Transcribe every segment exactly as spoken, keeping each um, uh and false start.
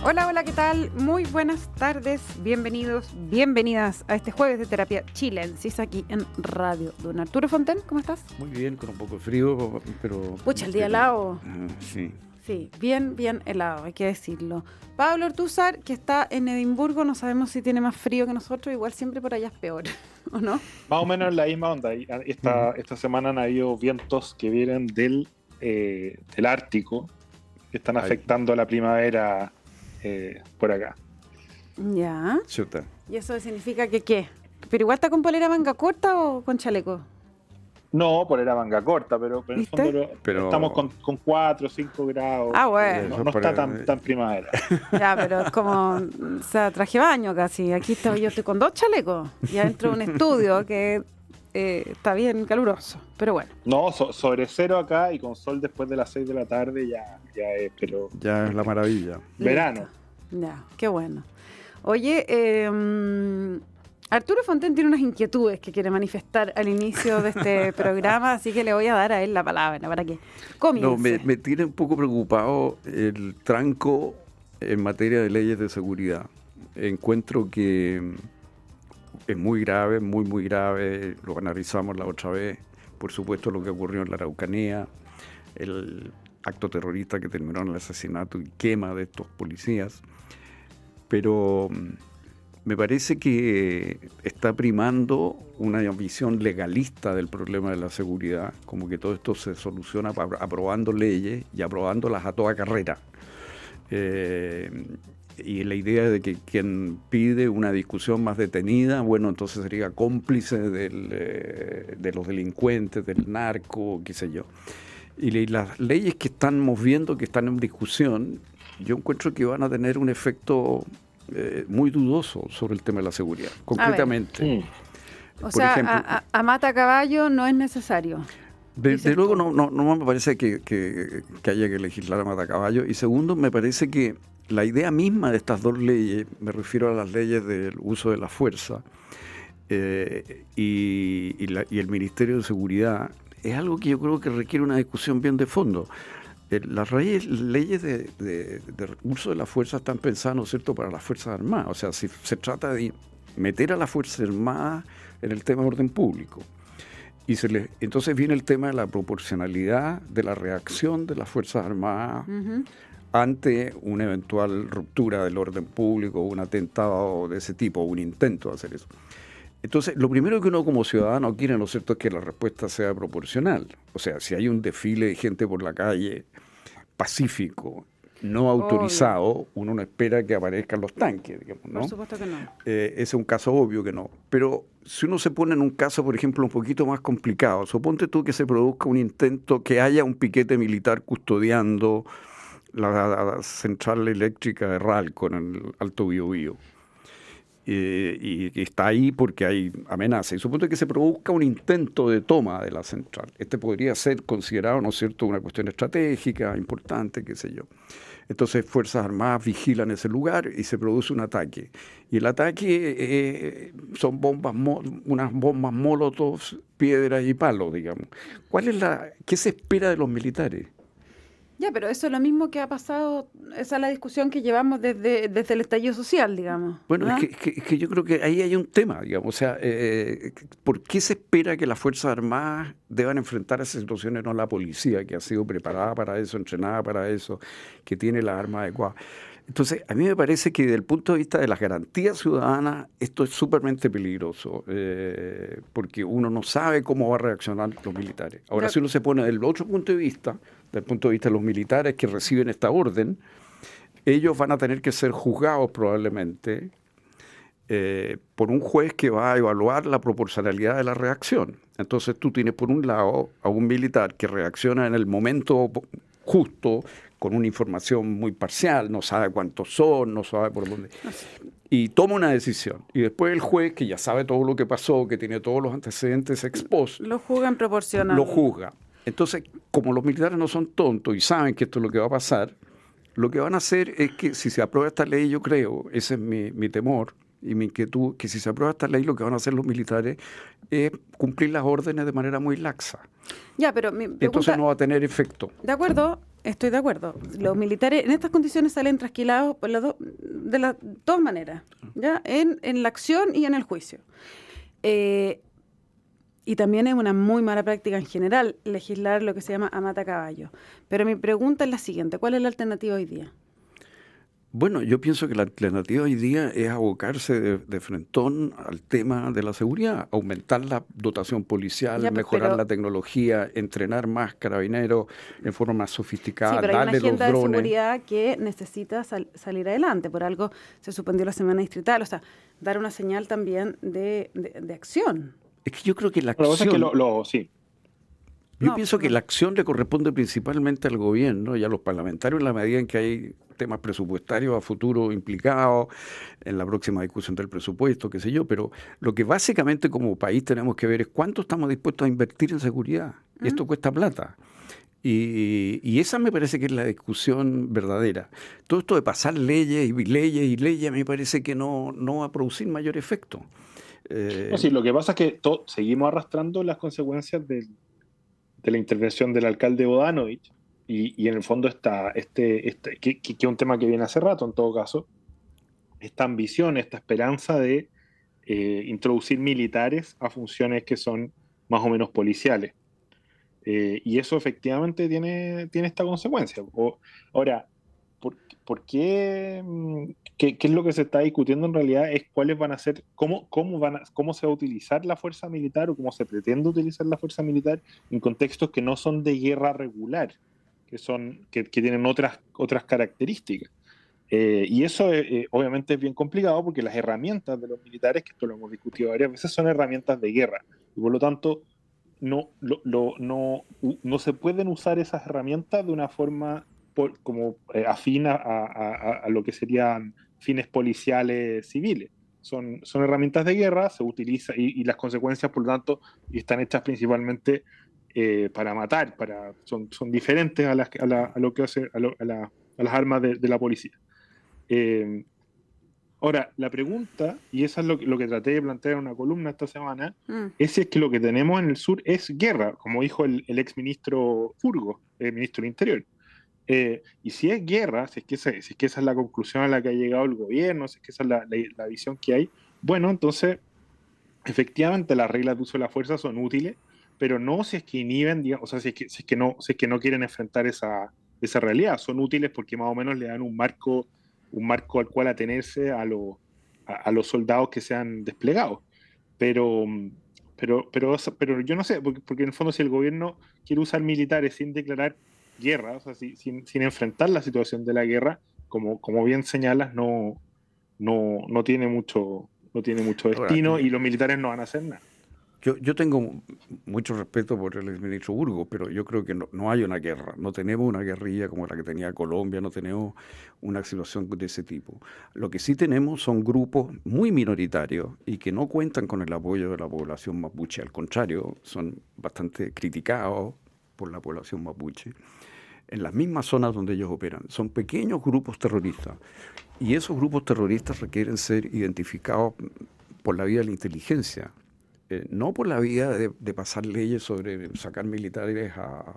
Hola, hola, ¿qué tal? Muy buenas tardes, bienvenidos, bienvenidas a este jueves de Terapia Chilensis aquí en Radio. Don Arturo Fonten, ¿cómo estás? Muy bien, con un poco de frío, pero... Pucha, el día pero, helado. Uh, sí. Sí, bien, bien helado, hay que decirlo. Pablo Ortúzar, que está en Edimburgo, no sabemos si tiene más frío que nosotros, igual siempre por allá es peor, ¿o no? Más o menos en la misma onda. Esta, esta semana han habido vientos que vienen del, eh, del Ártico, que están afectando a la primavera eh, por acá. Ya. Chuta. ¿Y eso significa que qué? ¿Pero igual está con polera manga corta o con chaleco? No, por era manga corta, pero, pero en el ¿Viste? fondo lo- Pero- estamos con, con cuatro o cinco grados. Ah, bueno. No, no está tan, tan primavera. Ya, pero es como, o sea, traje baño casi. Aquí estoy, yo estoy con dos chalecos y adentro de un estudio que eh, está bien caluroso, pero bueno. No, so- sobre cero acá y con sol después de las seis de la tarde ya, ya es, pero Ya es la maravilla. verano. Listo. Ya, qué bueno. Oye, eh, Arturo Fonten tiene unas inquietudes que quiere manifestar al inicio de este programa, así que le voy a dar a él la palabra para que comience. No, me, me tiene un poco preocupado el tranco en materia de leyes de seguridad. Encuentro que es muy grave, muy, muy grave. Lo analizamos la otra vez. Por supuesto, lo que ocurrió en la Araucanía, el acto terrorista que terminó en el asesinato y quema de estos policías. Pero me parece que está primando una visión legalista del problema de la seguridad, como que todo esto se soluciona aprobando leyes y aprobándolas a toda carrera. Eh, y la idea de que quien pide una discusión más detenida, bueno, entonces sería cómplice del, eh, de los delincuentes, del narco, qué sé yo. Y le- las leyes que estamos viendo, que están en discusión, yo encuentro que van a tener un efecto eh, muy dudoso sobre el tema de la seguridad, concretamente. Mm. O Por sea, ejemplo, a, a- a mata caballo no es necesario. De, dices de luego tú. no, no, no me parece que, que- que haya que legislar a matacaballo. Y segundo, me parece que la idea misma de estas dos leyes, me refiero a las leyes del uso de la fuerza eh, y, y la- y el Ministerio de Seguridad, es algo que yo creo que requiere una discusión bien de fondo. Eh, Las leyes, leyes de, de- de uso de la fuerza están pensadas, ¿no es cierto?, para las Fuerzas Armadas. O sea, si se trata de meter a las Fuerzas Armadas en el tema de orden público. Y se le, entonces viene el tema de la proporcionalidad de la reacción de las Fuerzas Armadas Ujú. ante una eventual ruptura del orden público, un atentado de ese tipo, un intento de hacer eso. Entonces, lo primero que uno como ciudadano quiere, ¿no es cierto?, es que la respuesta sea proporcional. O sea, si hay un desfile de gente por la calle pacífico, no autorizado, uno no espera que aparezcan los tanques, digamos, ¿no? Por supuesto que no. Eh, ese es un caso obvio que no. Pero si uno se pone en un caso, por ejemplo, un poquito más complicado, suponte tú que se produzca un intento, que haya un piquete militar custodiando la, la central eléctrica de Ralco en el Alto Biobío. Eh, y que está ahí porque hay amenaza. Y suponte que se produzca un intento de toma de la central. Este podría ser considerado, ¿no es cierto?, una cuestión estratégica, importante, qué sé yo. Entonces, Fuerzas Armadas vigilan ese lugar y se produce un ataque. Y el ataque eh, son bombas, mo- unas bombas molotov, piedras y palos, digamos. ¿Cuál es la, qué se espera de los militares? Ya, pero eso es lo mismo que ha pasado, esa es la discusión que llevamos desde, desde el estallido social, digamos. Bueno, ¿ah? es, que, es que- es que yo creo que ahí hay un tema, digamos. O sea, eh, ¿por qué se espera que las Fuerzas Armadas deban enfrentar esas situaciones, no la policía, que ha sido preparada para eso, entrenada para eso, que tiene las armas adecuadas? Entonces, a mí me parece que desde el punto de vista de las garantías ciudadanas, esto es súpermente peligroso, eh, porque uno no sabe cómo va a reaccionar los militares. Ahora, De- si uno se pone del otro punto de vista, del punto de vista de los militares que reciben esta orden, ellos van a tener que ser juzgados probablemente eh, por un juez que va a evaluar la proporcionalidad de la reacción. Entonces tú tienes por un lado a un militar que reacciona en el momento justo, con una información muy parcial, no sabe cuántos son, no sabe por dónde, y toma una decisión. Y después el juez, que ya sabe todo lo que pasó, que tiene todos los antecedentes ex post, Lo juzgan proporcional. lo juzga. Entonces, como los militares no son tontos y saben que esto es lo que va a pasar, lo que van a hacer es que si se aprueba esta ley, yo creo, ese es mi, mi temor y mi inquietud, que si se aprueba esta ley, lo que van a hacer los militares es cumplir las órdenes de manera muy laxa. Ya, pero mi pregunta, Entonces no va a tener efecto. de acuerdo, Estoy de acuerdo. Los militares en estas condiciones salen trasquilados por las do- de las dos maneras, ¿ya? En, en la acción y en el juicio. Eh, y también es una muy mala práctica en general legislar lo que se llama a mata caballo. Pero mi pregunta es la siguiente: ¿cuál es la alternativa hoy día? Bueno, yo pienso que la alternativa hoy día es abocarse de, de frentón al tema de la seguridad, aumentar la dotación policial, Ya, pues, mejorar pero- la tecnología, entrenar más carabineros en forma más Sí, sofisticada, pero hay una darle los agenda de drones. seguridad que necesita sal- salir adelante. Por algo se suspendió la semana distrital. O sea, dar una señal también de, de- de acción. Es que yo creo que la Lo que pasa es que acción, lo, lo- sí. yo No, pienso que perdón. la acción le corresponde principalmente al gobierno y a los parlamentarios en la medida en que hay temas presupuestarios a futuro implicados en la próxima discusión del presupuesto, qué sé yo, pero lo que básicamente como país tenemos que ver es cuánto estamos dispuestos a invertir en seguridad. Y esto cuesta plata. Y, y esa me parece que es la discusión verdadera. Todo esto de pasar leyes y leyes y leyes me parece que no, no va a producir mayor efecto. Eh, No, sí, lo que pasa es que to- seguimos arrastrando las consecuencias del- de la intervención del alcalde Bodanovich y, y en el fondo está este, este que, que, que es un tema que viene hace rato en todo caso, esta ambición, esta esperanza de eh, introducir militares a funciones que son más o menos policiales. Eh, y eso efectivamente tiene, tiene esta consecuencia. O, ahora, ¿por, por qué, mm, qué, qué es lo que se está discutiendo en realidad? Es cuáles van a ser, cómo, cómo, van a, cómo se va a utilizar la fuerza militar o cómo se pretende utilizar la fuerza militar en contextos que no son de guerra regular, que, son, que, que tienen otras, otras características. Eh, y eso eh, eh, obviamente es bien complicado porque las herramientas de los militares, que esto lo hemos discutido varias veces, son herramientas de guerra. Y por lo tanto, no, lo, lo, no, u- no se pueden usar esas herramientas de una forma por- como eh, afín a, a- a- a lo que serían fines policiales civiles. Son, son herramientas de guerra, se utiliza y, y las consecuencias, por lo tanto, están hechas principalmente eh, para matar, para, son, son diferentes a, las, a, la- a lo que hace, a, lo- a la- a las armas de, de la policía. Eh, Ahora, la pregunta, y eso es lo, que- lo que traté de plantear en una columna esta semana, Mm. es si es que lo que tenemos en el sur es guerra, como dijo el, el ex ministro Furgo, el ministro del Interior. Eh, y si es guerra, si es, que esa, si es que esa es la conclusión a la que ha llegado el gobierno, si es que esa es la, la- la visión que hay, bueno, entonces efectivamente las reglas de uso de la fuerza son útiles, pero no si es que inhiben, digamos, o sea, si es que, si es que no, si es que no quieren enfrentar esa, esa realidad. Son útiles porque más o menos le dan un marco, un marco al cual atenerse a, lo- a, a los soldados que sean desplegados. Pero, pero, pero, pero yo no sé, porque, porque en el fondo si el gobierno quiere usar militares sin declarar guerra, o sea, si- sin, sin enfrentar la situación de la guerra, como, como bien señalas, no, no, no tiene mucho, no tiene mucho ahora, destino eh, y los militares no van a hacer nada. Yo, yo tengo mucho respeto por el exministro Burgos, pero yo creo que no, no hay una guerra. No tenemos una guerrilla como la que tenía Colombia, no tenemos una situación de ese tipo. Lo que sí tenemos son grupos muy minoritarios y que no cuentan con el apoyo de la población mapuche. Al contrario, son bastante criticados por la población mapuche en las mismas zonas donde ellos operan. Son pequeños grupos terroristas y esos grupos terroristas requieren ser identificados por la vía de la inteligencia. Eh, no por la vía de, de pasar leyes sobre sacar militares a, a-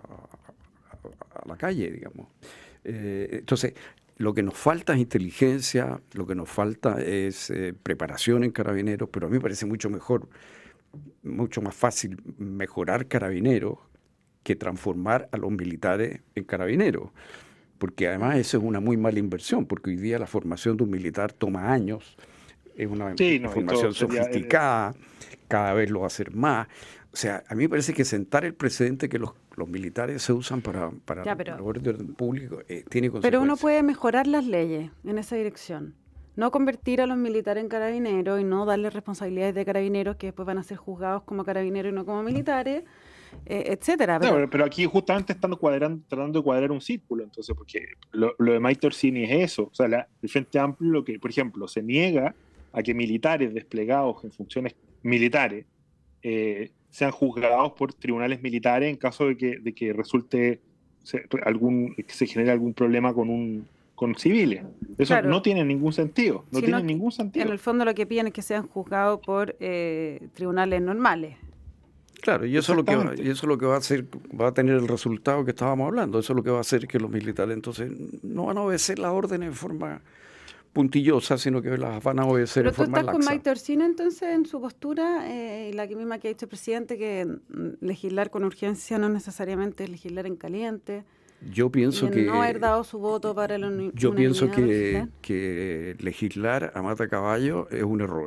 a la calle, digamos. Eh, entonces, lo que nos falta es inteligencia, lo que nos falta es eh, preparación en carabineros, pero a mí me parece mucho mejor, mucho más fácil mejorar carabineros que transformar a los militares en carabineros, porque además eso es una muy mala inversión, porque hoy día la formación de un militar toma años, es una Sí, no, esto formación sería. eh, sofisticada, cada vez lo va a hacer más. O sea, a mí me parece que sentar el precedente que los, los militares se usan para, para Ya, pero- el orden público eh, tiene consecuencias. Pero uno puede mejorar las leyes en esa dirección. No convertir a los militares en carabineros y no darles responsabilidades de carabineros que después van a ser juzgados como carabineros y no como militares, eh, etcétera. No, Pero, pero, pero aquí justamente están cuadrando, tratando de cuadrar un círculo, entonces, porque lo, lo de Mike Orsini es eso. O sea, la- el Frente Amplio, lo que, por ejemplo, se niega a que militares desplegados en funciones militares eh, sean juzgados por tribunales militares en caso de que, de que resulte se, algún, que se genere algún problema con un con civiles. Eso claro, no tiene ningún sentido, no sino tiene que ningún en sentido. el fondo lo que piden es que sean juzgados por eh, tribunales normales. Claro, y eso es lo que va, Exactamente. y eso es lo que va a hacer, va a tener el resultado que estábamos hablando. Eso es lo que va a hacer que los militares entonces no van a obedecer las órdenes en forma puntillosa, sino que las van a obedecer Pero en tú forma estás con laxa. Maite Orsina entonces en su postura, eh, y la que misma que ha dicho el presidente, que mm, legislar con urgencia no necesariamente es legislar en caliente, Yo y pienso en no haber que dado su voto para la uni- yo pienso unanimidad para que, legislar. que legislar a mata caballo es un error.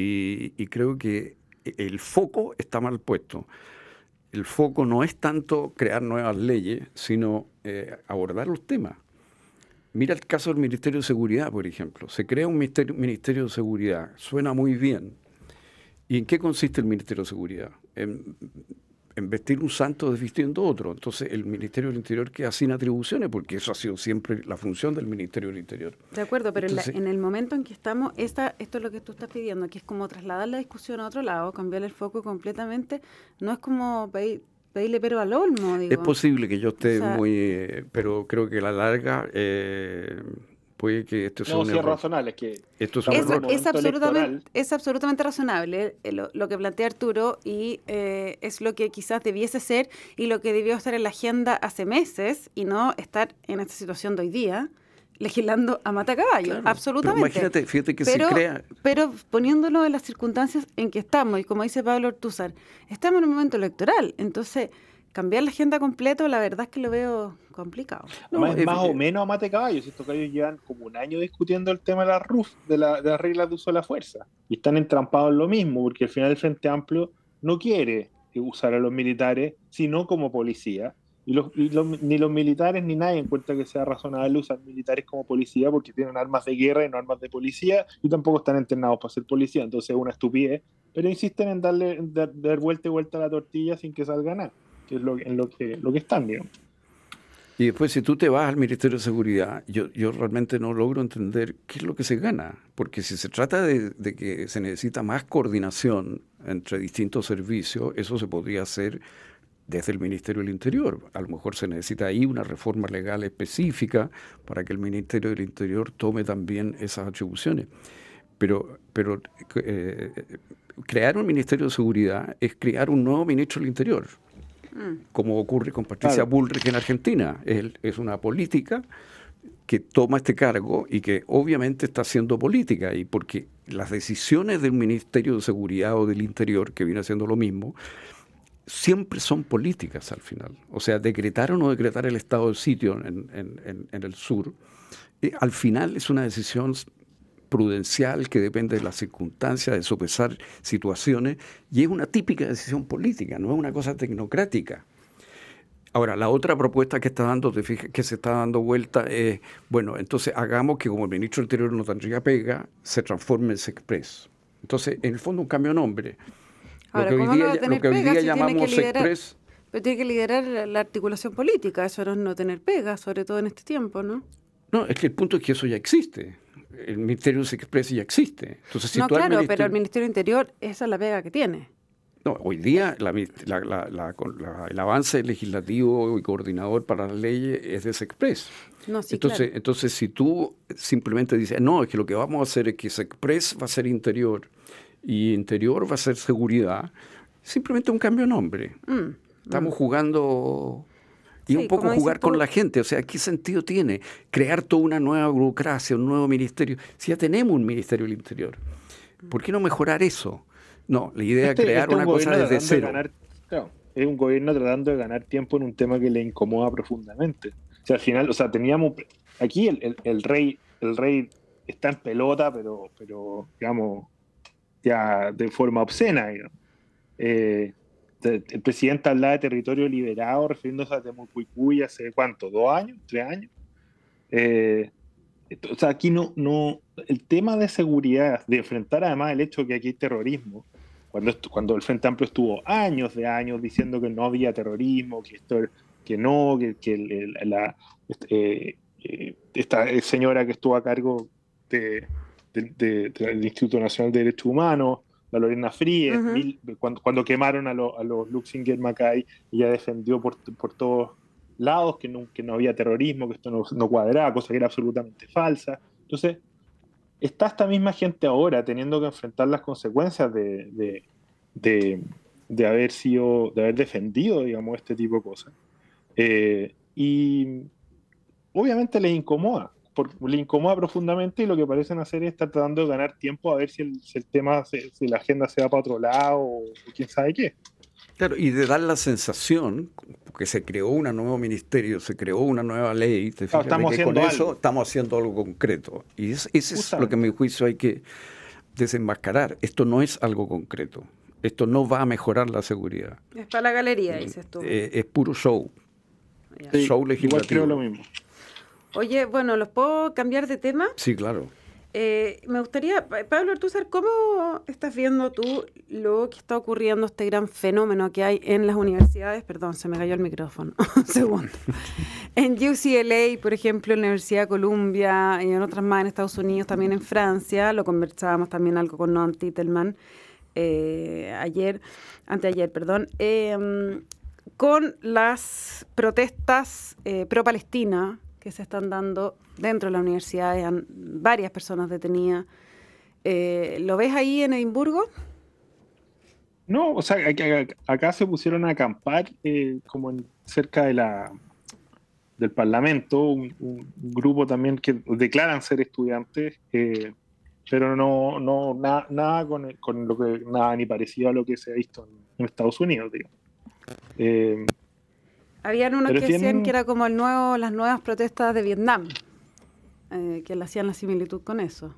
Y, y creo que el foco está mal puesto. El foco no es tanto crear nuevas leyes, sino eh, abordar los temas. Mira el caso del Ministerio de Seguridad, por ejemplo. Se crea un ministerio, ministerio de Seguridad, suena muy bien. ¿Y en qué consiste el Ministerio de Seguridad? En, en vestir un santo desvistiendo otro. Entonces el Ministerio del Interior queda sin atribuciones, porque eso ha sido siempre la función del Ministerio del Interior. De acuerdo, pero en la- Entonces, en el momento en que estamos, esta, esto es lo que tú estás pidiendo, que es como trasladar la discusión a otro lado, cambiar el foco completamente, no es como pedir, pedirle pero al olmo, es digo. posible que yo esté O sea, muy... eh, pero creo que a la larga eh, puede que esto sea No, un sí es error. razonable, es que Esto es un estamos Es, en un error. es, momento absolutamente, electoral. es absolutamente razonable eh, lo, lo que plantea Arturo y eh, es lo que quizás debiese ser y lo que debió estar en la agenda hace meses y no estar en esta situación de hoy día, legislando a matacaballo, Claro, pero absolutamente. imagínate, fíjate que Pero, se crea... pero poniéndolo en las circunstancias en que estamos, y como dice Pablo Ortúzar, estamos en un momento electoral, entonces cambiar la agenda completo, la verdad es que lo veo complicado. No, Además, es eh, más eh, o menos a mate caballos. Estos caballos llevan como un año discutiendo el tema de la R U F, de, la, de las reglas de uso de la fuerza. Y están entrampados en lo mismo, porque al final el Frente Amplio no quiere usar a los militares, sino como policía. Y, los, y los, ni los militares ni nadie encuentra que sea razonable usar militares como policía porque tienen armas de guerra y no armas de policía y tampoco están entrenados para ser policía. Entonces es una estupidez. Pero insisten en darle en dar, dar vuelta y vuelta a la tortilla sin que salga nada, que es lo, en lo, que, lo que están, digamos. y después si tú te vas al Ministerio de Seguridad, yo, yo realmente no logro entender qué es lo que se gana. Porque si se trata de, de que se necesita más coordinación entre distintos servicios, eso se podría hacer desde el Ministerio del Interior. A lo mejor se necesita ahí una reforma legal específica para que el Ministerio del Interior tome también esas atribuciones. Pero, pero eh, crear un Ministerio de Seguridad es crear un nuevo ministro del Interior, Mm. como ocurre con Patricia Claro. Bullrich en Argentina. Es, es una política que toma este cargo y que obviamente está haciendo política, y porque las decisiones del Ministerio de Seguridad o del Interior, que viene haciendo lo mismo, siempre son políticas al final. O sea, decretar o no decretar el estado de sitio en, en, en, en el sur, eh, al final es una decisión prudencial que depende de las circunstancias, de sopesar situaciones, y es una típica decisión política, no es una cosa tecnocrática. Ahora, la otra propuesta que está dando, te fijas, que se está dando vuelta es, bueno, entonces hagamos que como el ministro del Interior no tendría pega, se transforme en Sexpress. Entonces, en el fondo, un cambio de nombre. Lo Ahora, que hoy ¿cómo no va a día, tener lo que hoy pega día si tiene que llamamos liderar? Sexpress, Pero tiene que liderar la, la articulación política, eso no es no tener pega, sobre todo en este tiempo, ¿no? no, es que el punto es que eso ya existe. El Ministerio de Sexpress ya existe. Entonces, si no, tú al claro, pero ministerio- el Ministerio del Interior, esa es la pega que tiene. No, hoy día la- la- la- la- con la- el avance legislativo y coordinador para las leyes es de Sexpress. No, sí, entonces, claro. entonces, si tú simplemente dices, no, es que lo que vamos a hacer es que Sexpress va a ser interior y interior va a ser seguridad, simplemente un cambio de nombre. Mm, Estamos mm. jugando y Sí, un poco como dices jugar con tú. la gente. O sea, ¿qué sentido tiene crear toda una nueva burocracia, un nuevo ministerio? Si ya tenemos un ministerio del Interior, ¿por qué no mejorar eso? No, la idea Este, es crear este es una un cosa gobierno desde tratando de cero. ganar, claro, es un gobierno tratando de ganar tiempo en un tema que le incomoda profundamente. O sea, al final, o sea, teníamos aquí el, el, el rey, el rey está en pelota, pero, pero digamos, ya de forma obscena, digamos. Eh, de- el presidente hablaba de territorio liberado, refiriéndose a Temucuicuy hace cuánto, dos años, tres años. Eh, o sea, aquí no, no, el tema de seguridad, de enfrentar además el hecho que aquí hay terrorismo, cuando, estu- cuando el Frente Amplio estuvo años de años diciendo que no había terrorismo, que esto, que no, que, que el- el- la, este, eh, eh, esta señora que estuvo a cargo de, de- de- del Instituto Nacional de Derechos Humanos, la Lorena Fríes, Ujú. mil- cuando, cuando quemaron a, lo- a los Luxinger Macay, ella defendió por, por todos lados que no, que no había terrorismo, que esto no, no cuadraba, cosa que era absolutamente falsa. Entonces, está esta misma gente ahora teniendo que enfrentar las consecuencias de, de, de, de haber sido, de haber defendido, digamos, este tipo de cosas. Eh, y obviamente les incomoda, por, le incomoda profundamente y lo que parecen hacer es estar tratando de ganar tiempo a ver si el, si el tema, se, si la agenda se va para otro lado o, o quién sabe qué. Claro, y de dar la sensación que se creó un nuevo ministerio, se creó una nueva ley, te Claro, fijas, estamos de que con haciendo eso algo. estamos haciendo algo concreto. Y es, ese es lo que Justamente. a mi juicio hay que desenmascarar. Esto no es algo concreto. Esto no va a mejorar la seguridad. Es para la galería, dices tú. Eh, es puro show. Ya. Sí, Show igual legislativo. creo lo mismo. Oye, bueno, ¿los puedo cambiar de tema? Sí, claro. Eh, me gustaría, Pa- Pablo Ortúzar, ¿cómo estás viendo tú lo que está ocurriendo, este gran fenómeno que hay en las universidades? Perdón, se me cayó el micrófono. Un segundo. En U C L A, por ejemplo, en la Universidad de Columbia y en otras más en Estados Unidos, también en Francia, lo conversábamos también algo con Noam Titelman eh, ayer, anteayer, perdón, eh, con las protestas eh, pro-Palestina que se están dando dentro de la universidad, hay varias personas detenidas. Eh, ¿Lo ves ahí en Edimburgo? No, o sea, acá, acá se pusieron a acampar eh, como en, cerca de la, del Parlamento, un, un grupo también que declaran ser estudiantes, eh, pero no, no na, nada con, el- con lo que nada ni parecido a lo que se ha visto en, en Estados Unidos, digo. Eh, Habían unos pero que es decían que bien, era como el nuevo, las nuevas protestas de Vietnam, eh, que le hacían la similitud con eso.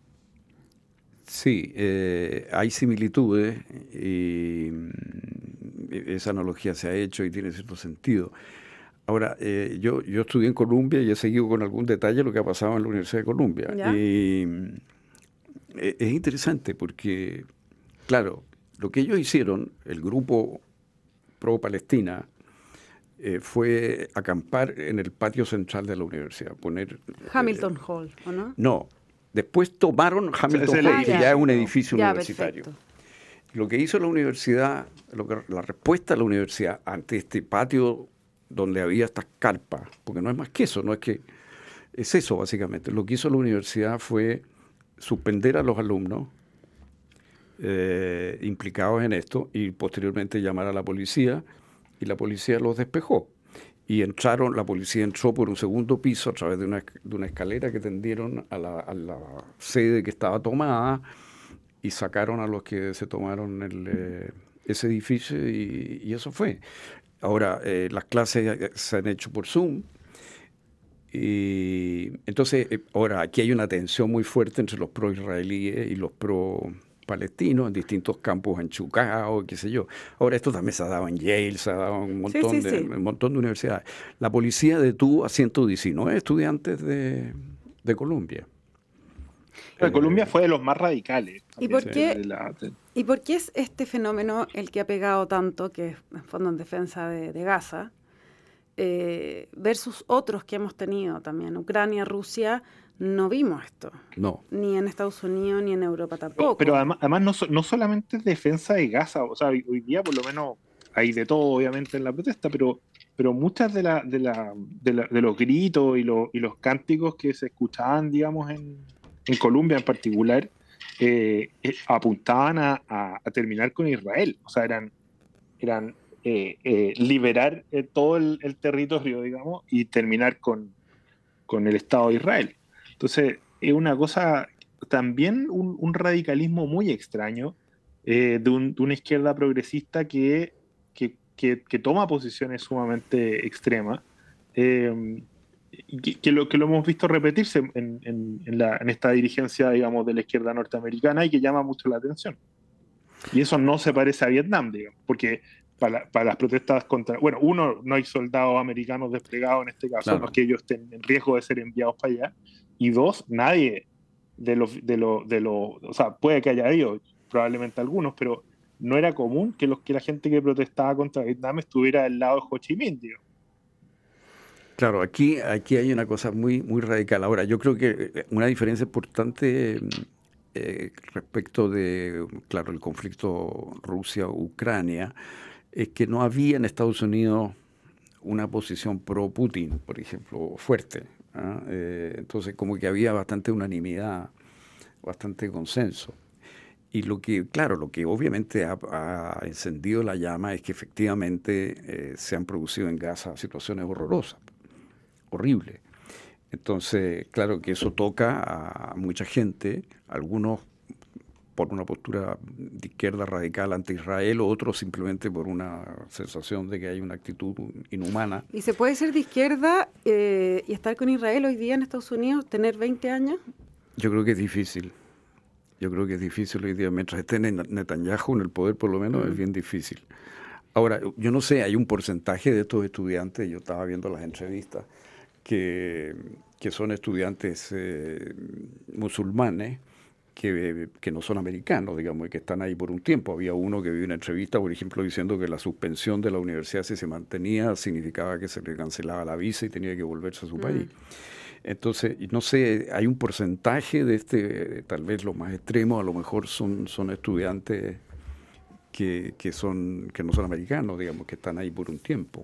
Sí, eh, hay similitudes y mm, esa analogía se ha hecho y tiene cierto sentido. Ahora, eh, yo, yo estudié en Columbia y he seguido con algún detalle lo que ha pasado en la Universidad de Columbia. ¿Ya? Y mm, e- es interesante porque, claro, lo que ellos hicieron, el grupo pro-Palestina, eh, fue acampar en el patio central de la universidad, poner... Hamilton Hall, ¿o no? No, después tomaron Hamilton es el Hall, que edificio, ya es un ¿no? edificio Ya, universitario. perfecto. Lo que hizo la universidad, lo que, la respuesta de la universidad ante este patio donde había estas carpas, porque no es más que eso, no es que es eso básicamente. Lo que hizo la universidad fue suspender a los alumnos eh, implicados en esto y posteriormente llamar a la policía y la policía los despejó. Y entraron, la policía entró por un segundo piso a través de una, de una escalera que tendieron a la, a la sede que estaba tomada y sacaron a los que se tomaron el, eh, ese edificio y, y eso fue. Ahora, eh, las clases se han hecho por Zoom y entonces, eh, ahora aquí hay una tensión muy fuerte entre los pro-israelíes y los pro-palestinos en distintos campos en Chicago, qué sé yo. Ahora, esto también se ha dado en Yale, se ha dado en un montón, sí, de, sí. en un montón de universidades. La policía detuvo a ciento diecinueve estudiantes de, de Columbia. Claro, Colombia fue de los más radicales. ¿Y también, por de- qué? de la- de- ¿Y por qué es este fenómeno el que ha pegado tanto, que es en fondo en defensa de, de Gaza, eh, versus otros que hemos tenido también? Ucrania, Rusia, no vimos esto. No. Ni en Estados Unidos, ni en Europa Pero, tampoco. pero además, además no, so- no solamente es defensa de Gaza, o sea, hoy, hoy día por lo menos hay de todo obviamente en la protesta, pero, pero muchas de, la, de, la, de, la- de los gritos y, los- y los cánticos que se escuchaban, digamos, en, en Colombia en particular, eh, eh, apuntaban a, a- a terminar con Israel, o sea, eran, eran eh, eh, liberar eh, todo el, el territorio, digamos, y terminar con, con el Estado de Israel. Entonces, es una cosa, también un, un radicalismo muy extraño eh, de, un- de una izquierda progresista que, que, que- que toma posiciones sumamente extremas, eh, y que, que lo, que lo hemos visto repetirse en, en- en la- en esta dirigencia, digamos, de la izquierda norteamericana y que llama mucho la atención. Y eso no se parece a Vietnam, digamos, porque para, para las protestas contra... Bueno, uno, no hay soldados americanos desplegados en este caso, Claro. no es que ellos estén en riesgo de ser enviados para allá. Y dos, nadie de los... De los, de los o sea, puede que haya habido, probablemente algunos, pero no era común que, los, que la gente que protestaba contra Vietnam estuviera del lado de Ho Chi Minh, digamos. Claro, aquí, aquí hay una cosa muy, muy radical. Ahora, yo creo que eh, una diferencia importante eh, respecto de, claro, el conflicto Rusia-Ucrania es que no había en Estados Unidos una posición pro-Putin, por ejemplo, fuerte. ¿ah? Eh, entonces, como que había bastante unanimidad, bastante consenso. Y lo que, claro, lo que obviamente ha, ha encendido la llama es que efectivamente eh, se han producido en Gaza situaciones horrorosas, horribles. Entonces, claro que eso toca a mucha gente, algunos por una postura de izquierda radical anti-Israel, otros simplemente por una sensación de que hay una actitud inhumana. ¿Y se puede ser de izquierda eh, y estar con Israel hoy día en Estados Unidos, tener veinte años? Yo creo que es difícil. Yo creo que es difícil hoy día. Mientras esté Netanyahu en el poder, por lo menos, mm. es bien difícil. Ahora, yo no sé, hay un porcentaje de estos estudiantes, yo estaba viendo las entrevistas, que, que son estudiantes eh, musulmanes, que, que no son americanos, digamos, y que están ahí por un tiempo. Había uno que vi una entrevista, por ejemplo, diciendo que la suspensión de la universidad, si se mantenía, significaba que se le cancelaba la visa y tenía que volverse a su mm. país. Entonces, no sé, hay un porcentaje de este, tal vez los más extremos, a lo mejor son, son estudiantes que, que, son, que no son americanos, digamos, que están ahí por un tiempo.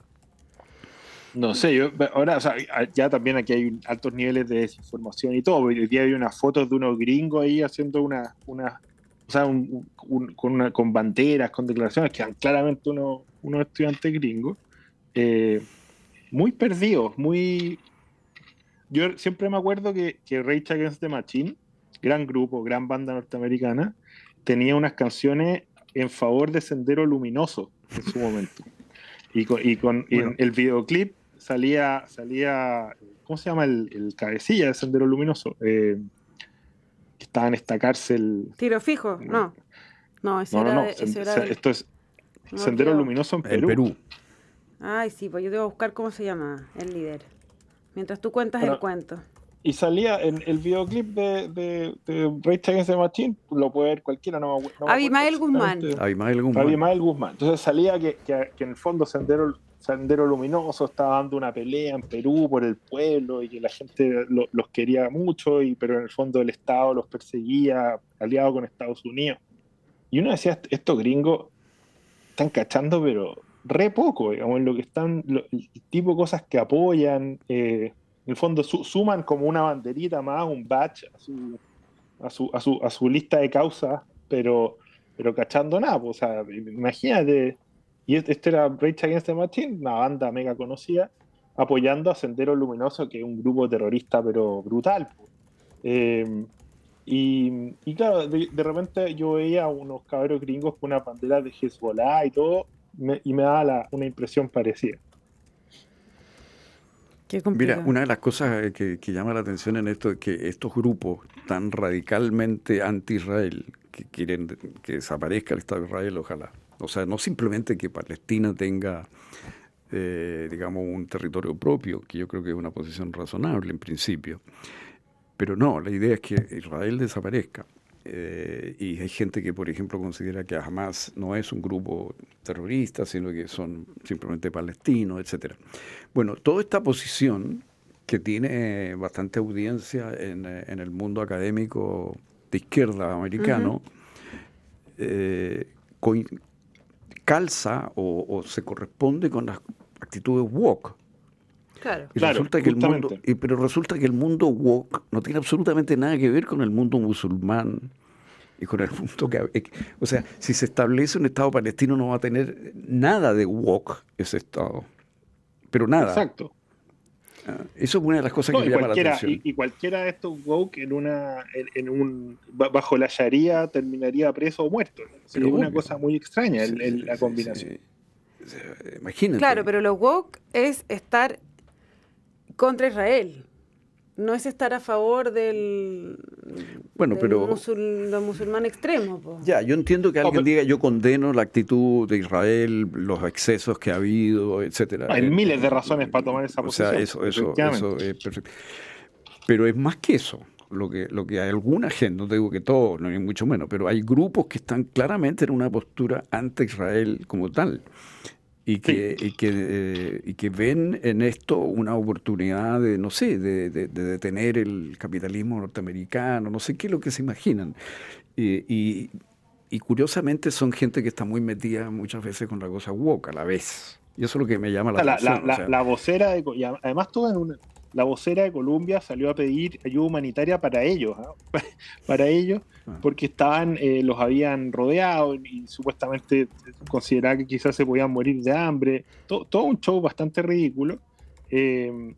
No sé, yo ahora, o sea, ya también aquí hay altos niveles de desinformación y todo. Hoy día hay unas fotos de unos gringos ahí haciendo una, una o sea, un, un, con, una, con banderas, con declaraciones que eran claramente unos, unos estudiantes gringos, eh, muy perdidos, muy... Yo siempre me acuerdo que, que Rage Against the Machine, gran grupo, gran banda norteamericana, tenía unas canciones en favor de Sendero Luminoso en su momento. Y con, y con bueno. y el videoclip salía, salía, ¿cómo se llama el, el cabecilla de Sendero Luminoso? Eh, que estaba en esta cárcel. Tiro fijo, no. No, ese no, era, no, no. Ese era el, el... Esto es no, Sendero tío. Luminoso en Perú. En Perú. Ay, sí, pues yo debo buscar cómo se llama el líder. Mientras tú cuentas bueno, el cuento. Y salía en el videoclip de, de, de Rage Against the Machine, lo puede ver cualquiera, no me, no me Abimael Guzmán. Abimael Guzmán. Abimael Guzmán. Entonces salía que, que, que en el fondo Sendero, Sendero Luminoso estaba dando una pelea en Perú por el pueblo y que la gente lo, los quería mucho, y, pero en el fondo el Estado los perseguía, aliado con Estados Unidos. Y uno decía, estos gringos están cachando, pero re poco, digamos, en lo que están, lo, el tipo de cosas que apoyan, eh, en el fondo su, suman como una banderita más, un badge a su, a su, a su, a su lista de causas, pero, pero cachando nada, pues, o sea, imagínate, y este era Rage Against the Machine, una banda mega conocida, apoyando a Sendero Luminoso, que es un grupo terrorista, pero brutal. Pues. Eh, y, y claro, de, de repente yo veía a unos cabros gringos con una bandera de Hezbollah y todo, me, y me daba la, una impresión parecida. Mira, una de las cosas que, que llama la atención en esto es que estos grupos tan radicalmente anti-Israel, que quieren que desaparezca el Estado de Israel, ojalá. O sea, no simplemente que Palestina tenga, eh, digamos, un territorio propio, que yo creo que es una posición razonable en principio. Pero no, la idea es que Israel desaparezca. Eh, y hay gente que, por ejemplo, considera que Hamas no es un grupo terrorista, sino que son simplemente palestinos, etcétera. Bueno, toda esta posición que tiene bastante audiencia en, en el mundo académico de izquierda americano, uh-huh. eh, co- calza o, o se corresponde con las actitudes woke. Claro, y claro, resulta que el mundo, y, pero resulta que el mundo woke no tiene absolutamente nada que ver con el mundo musulmán y con el mundo que... O sea, si se establece un Estado palestino no va a tener nada de woke ese Estado. Pero nada. Exacto. Ah, eso es una de las cosas no, que me llama la atención. Y, y cualquiera de estos woke en una en, en un bajo la sharia terminaría preso o muerto. Es una obvio. Cosa muy extraña sí, el, el, la combinación. Sí, sí. Imagínate. Claro, pero lo woke es estar contra Israel. No es estar a favor del, bueno, del pero, musul, del musulmán extremo. Po. Ya, yo entiendo que alguien oh, pero, diga yo condeno la actitud de Israel, los excesos que ha habido, etcétera. Hay eh, miles de razones para tomar esa o posición. O sea, eso, eso, eso es perfecto. Pero es más que eso. Lo que, lo que hay alguna gente, no te digo que todos, no hay mucho menos, pero hay grupos que están claramente en una postura anti-Israel como tal. Y que, sí. y, que, eh, y que ven en esto una oportunidad de, no sé, de, de, de detener el capitalismo norteamericano, no sé qué es lo que se imaginan. Y, y, y curiosamente son gente que está muy metida muchas veces con la cosa woke a la vez. Y eso es lo que me llama la, la atención. La, la, o sea, la vocera, de, y además tuve en una, la vocera de Columbia salió a pedir ayuda humanitaria para ellos, ¿eh? para ellos, porque estaban, eh, los habían rodeado y, y supuestamente consideraba que quizás se podían morir de hambre. Todo, todo un show bastante ridículo. Eh,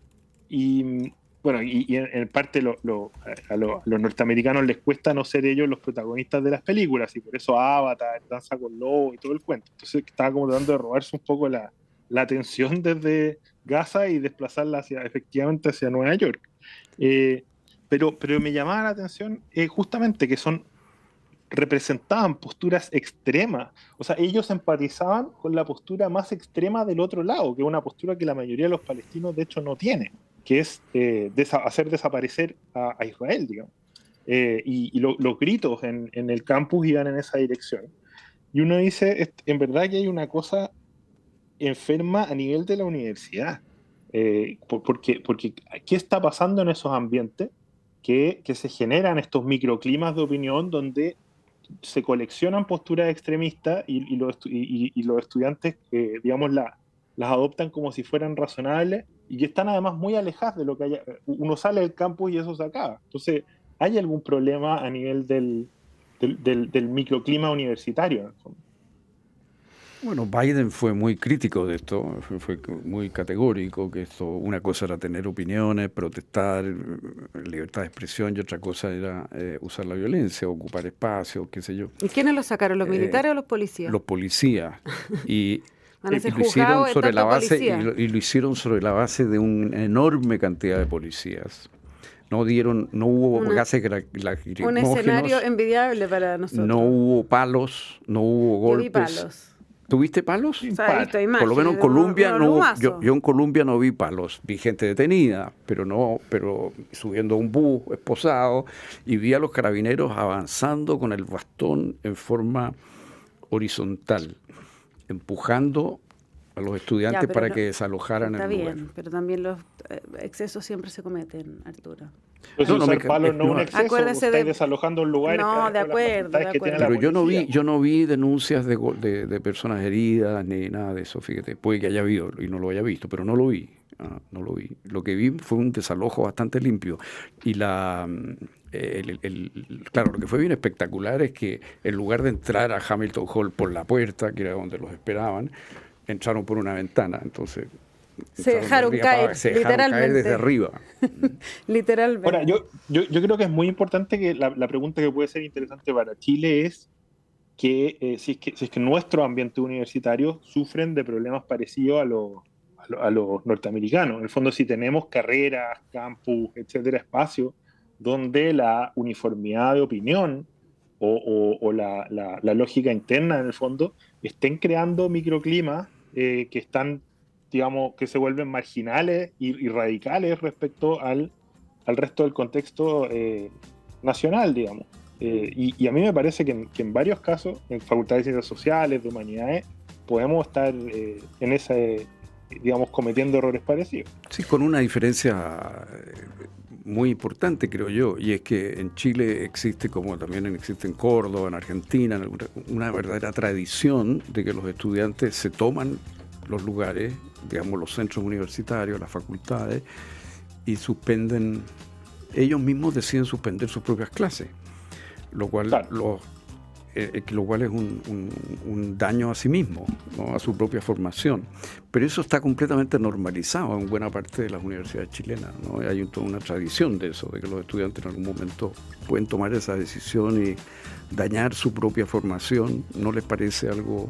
y bueno, y, y en, en parte lo, lo, a, lo, a los norteamericanos les cuesta no ser ellos los protagonistas de las películas, y por eso Avatar, Danza con Lobos y todo el cuento. Entonces estaba como tratando de robarse un poco la, la atención desde Gaza y desplazarla hacia, efectivamente hacia Nueva York. Eh, pero, pero me llamaba la atención eh, justamente que son representaban posturas extremas. O sea, ellos empatizaban con la postura más extrema del otro lado, que es una postura que la mayoría de los palestinos de hecho no tienen, que es eh, desa- hacer desaparecer a, a Israel, digamos. Eh, y y lo, los gritos en, en el campus iban en esa dirección. Y uno dice, en verdad que hay una cosa enferma a nivel de la universidad. Eh, por, porque, porque, ¿qué está pasando en esos ambientes? Que, que se generan estos microclimas de opinión donde se coleccionan posturas extremistas y, y, los, y, y los estudiantes, eh, digamos, la, las adoptan como si fueran razonables y que están además muy alejadas de lo que haya. Uno sale del campus y eso se acaba. Entonces, ¿hay algún problema a nivel del, del, del, del microclima universitario, en el fondo? Bueno, Biden fue muy crítico de esto, fue, fue muy categórico, que esto, una cosa era tener opiniones, protestar, libertad de expresión, y otra cosa era eh, usar la violencia, ocupar espacios, qué sé yo. ¿Y quiénes lo sacaron, los militares Eh, o los policías? Los policías. Y, Van a y ser lo hicieron juzgados de sobre la tanto base y policía. lo, y lo hicieron sobre la base de una enorme cantidad de policías. No dieron, no hubo Una- gases gra- Un lacrimógenos, escenario envidiable para nosotros. no hubo palos, no hubo Yo vi golpes. palos. ¿Tuviste palos? O sea, he visto imágenes Por lo menos en de Colombia unos no hubo- lumazos. yo, yo en Colombia no vi palos, vi gente detenida, pero no, pero subiendo a un bus esposado, y vi a los carabineros avanzando con el bastón en forma horizontal, empujando a los estudiantes Ya, pero para no- que desalojaran Está el bien, lugar. pero también los eh, excesos siempre se cometen, Arturo. Pues No, no, usar me- palos no es un no. exceso, Acuérdese estáis de- desalojando un lugar. No, de acuerdo, de Que tiene la Pero yo no vi, policía. yo no vi denuncias de, go- de, de personas heridas ni nada de eso, fíjate. Puede que haya habido y no lo haya visto, pero no lo vi. ah, no lo vi. Lo que vi fue un desalojo bastante limpio. Y la mm, el- el- el- claro, lo que fue bien espectacular es que en lugar de entrar a Hamilton Hall por la puerta, que era donde los esperaban, entraron por una ventana. Entonces Se entraron de dejaron arriba para caer, abajo, se dejaron caer literalmente. desde arriba. Literalmente. Ahora, yo, yo, yo creo que es muy importante que la, la pregunta que puede ser interesante para Chile es que, eh, si es que si es que nuestros ambientes universitarios sufren de problemas parecidos a los, a, lo- a los norteamericanos. En el fondo, si tenemos carreras, campus, etcétera, espacios donde la uniformidad de opinión o, o- o la, la- la lógica interna, en el fondo, estén creando microclimas eh, que están, digamos, que se vuelven marginales y, y radicales respecto al, al resto del contexto eh, nacional, digamos. Eh, y, y a mí me parece que en, que en varios casos, en facultades de ciencias sociales, de humanidades, podemos estar eh, en ese, digamos, cometiendo errores parecidos. Sí, con una diferencia eh, muy importante, creo yo, y es que en Chile existe, como también existe en Córdoba, en Argentina, en alguna- una verdadera tradición de que los estudiantes se toman los lugares, digamos, los centros universitarios, las facultades, y suspenden, ellos mismos deciden suspender sus propias clases, lo cual, Claro. los, eh, lo cual es un, un- un daño a sí mismo, ¿no? A su propia formación. Pero eso está completamente normalizado en buena parte de las universidades chilenas, ¿no? Hay un- toda una tradición de eso, de que los estudiantes en algún momento pueden tomar esa decisión y dañar su propia formación. ¿No les parece algo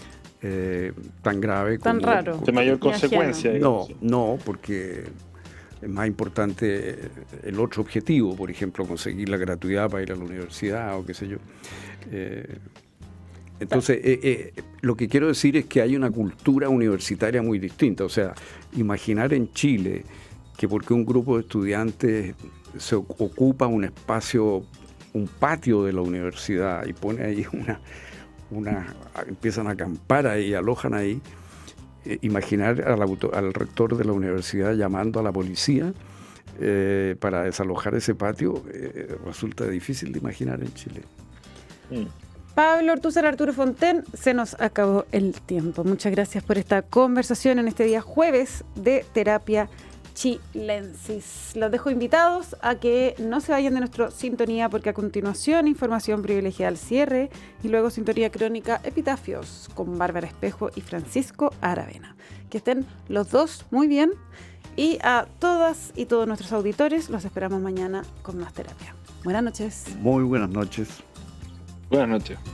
eh, tan grave Tan como... raro. De mayor Y consecuencia. No, digamos. no, porque es más importante el otro objetivo, por ejemplo, conseguir la gratuidad para ir a la universidad o qué sé yo. Eh, entonces, eh, eh, lo que quiero decir es que hay una cultura universitaria muy distinta. O sea, imaginar en Chile que porque un grupo de estudiantes se oc- ocupa un espacio, un patio de la universidad y pone ahí una, una empiezan a acampar ahí, alojan ahí, eh, imaginar al, auto- al rector de la universidad llamando a la policía eh, para desalojar ese patio eh, resulta difícil de imaginar en Chile. Mm. Pablo Ortúzar, Arturo Fonten, se nos acabó el tiempo. Muchas gracias por esta conversación en este día jueves de Terapia chilensis. Los dejo invitados a que no se vayan de nuestra sintonía, porque a continuación información privilegiada al cierre y luego sintonía crónica Epitafios con Bárbara Espejo y Francisco Aravena. Que estén los dos muy bien, y a todas y todos nuestros auditores los esperamos mañana con más terapia. Buenas noches. Muy buenas noches. Buenas noches.